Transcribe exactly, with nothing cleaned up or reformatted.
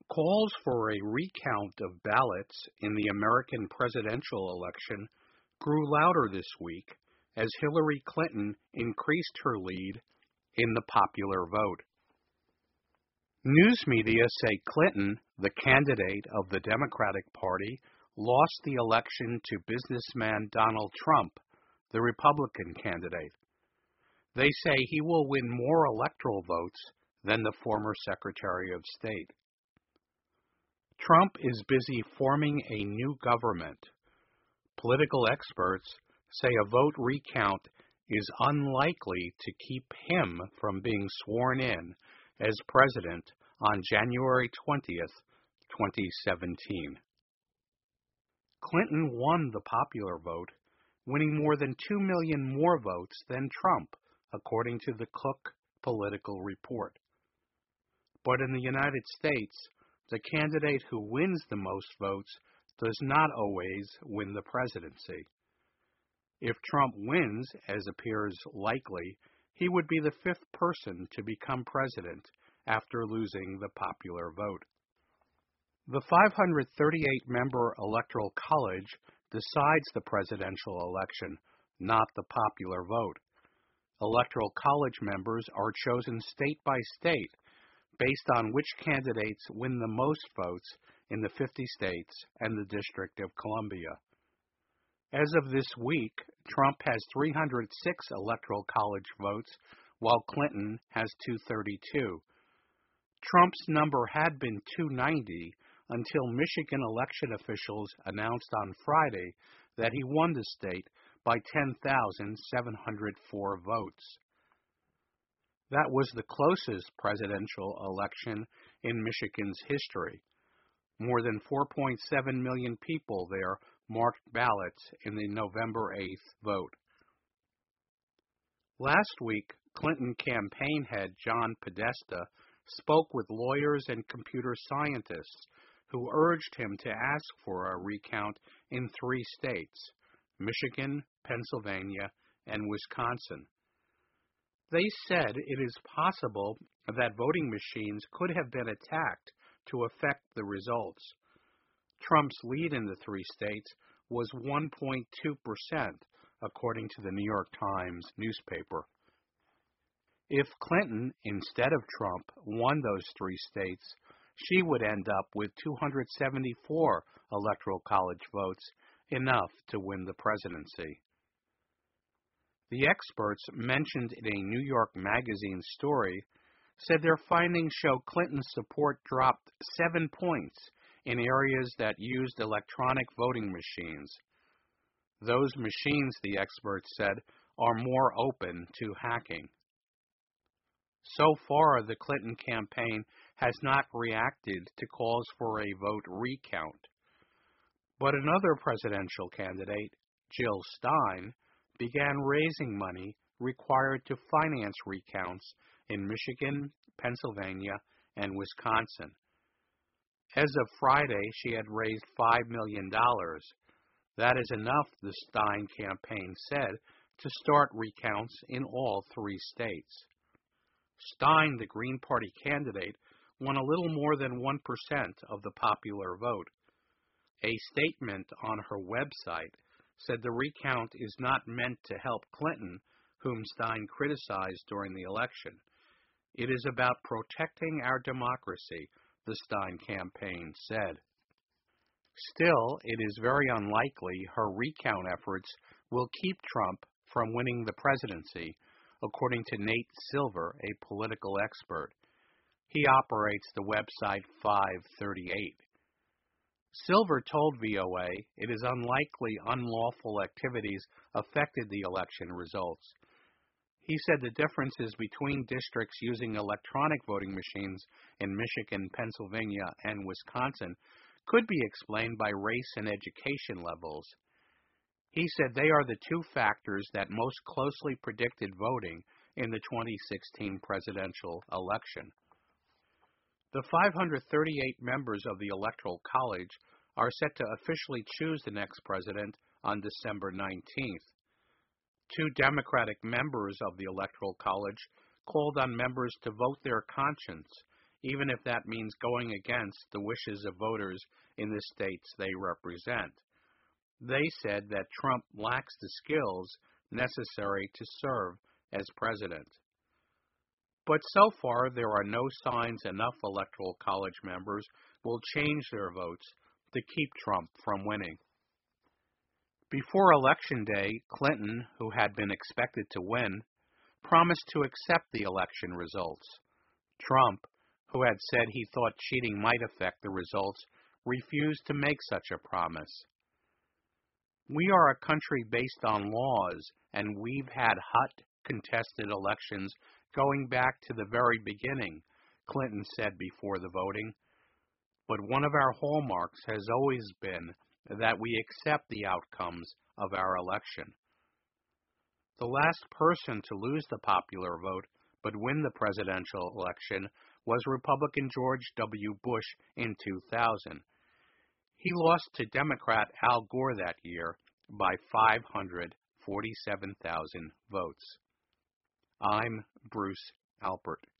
Calls for a recount of ballots in the American presidential election grew louder this week as Hillary Clinton increased her lead in the popular vote. News media say Clinton, the candidate of the Democratic Party, lost the election to businessman Donald Trump, the Republican candidate. They say he will win more electoral votes than the former Secretary of State. Trump is busy forming a new government. Political experts say a vote recount is unlikely to keep him from being sworn in as president on January twentieth, twenty seventeen. Clinton won the popular vote, winning more than two million more votes than Trump, according to the Cook Political Report. But in the United States, the candidate who wins the most votes does not always win the presidency. If Trump wins, as appears likely, he would be the fifth person to become president after losing the popular vote. The five hundred thirty-eight member Electoral College decides the presidential election, not the popular vote. Electoral College members are chosen state by state based on which candidates win the most votes in the fifty states and the District of Columbia. As of this week, Trump has three hundred six Electoral College votes, while Clinton has two hundred thirty-two. Trump's number had been two hundred ninety until Michigan election officials announced on Friday that he won the state by ten thousand seven hundred four votes. That was the closest presidential election in Michigan's history. More than four point seven million people there marked ballots in the November eighth vote. Last week, Clinton campaign head John Podesta spoke with lawyers and computer scientists who urged him to ask for a recount in three states, Michigan, Pennsylvania, and Wisconsin. They said it is possible that voting machines could have been attacked to affect the results. Trump's lead in the three states was one point two percent, according to the New York Times newspaper. If Clinton, instead of Trump, won those three states, she would end up with two hundred seventy-four Electoral College votes, enough to win the presidency. The experts mentioned in a New York Magazine story said their findings show Clinton's support dropped seven points in areas that used electronic voting machines. Those machines, the experts said, are more open to hacking. So far, the Clinton campaign has not reacted to calls for a vote recount. But another presidential candidate, Jill Stein, began raising money required to finance recounts in Michigan, Pennsylvania, and Wisconsin. As of Friday, she had raised five million dollars. That is enough, the Stein campaign said, to start recounts in all three states. Stein, the Green Party candidate, won a little more than one percent of the popular vote. A statement on her website said the recount is not meant to help Clinton, whom Stein criticized during the election. It is about protecting our democracy, the Stein campaign said. Still, it is very unlikely her recount efforts will keep Trump from winning the presidency, according to Nate Silver, a political expert. He operates the website five thirty-eight. Silver told V O A it is unlikely unlawful activities affected the election results. He said the differences between districts using electronic voting machines in Michigan, Pennsylvania, and Wisconsin could be explained by race and education levels. He said they are the two factors that most closely predicted voting in the twenty sixteen presidential election. The five hundred thirty-eight members of the Electoral College are set to officially choose the next president on December nineteenth. Two Democratic members of the Electoral College called on members to vote their conscience even if that means going against the wishes of voters in the states they represent. They said that Trump lacks the skills necessary to serve as president. But so far, there are no signs enough Electoral College members will change their votes to keep Trump from winning. Before Election Day, Clinton, who had been expected to win, promised to accept the election results. Trump, who had said he thought cheating might affect the results, refused to make such a promise. We are a country based on laws, and we've had hot, contested elections going back to the very beginning, Clinton said before the voting. But one of our hallmarks has always been that we accept the outcomes of our election. The last person to lose the popular vote but win the presidential election was Republican George W. Bush in two thousand. He lost to Democrat Al Gore that year by five hundred forty-seven thousand votes. I'm Bruce Alpert.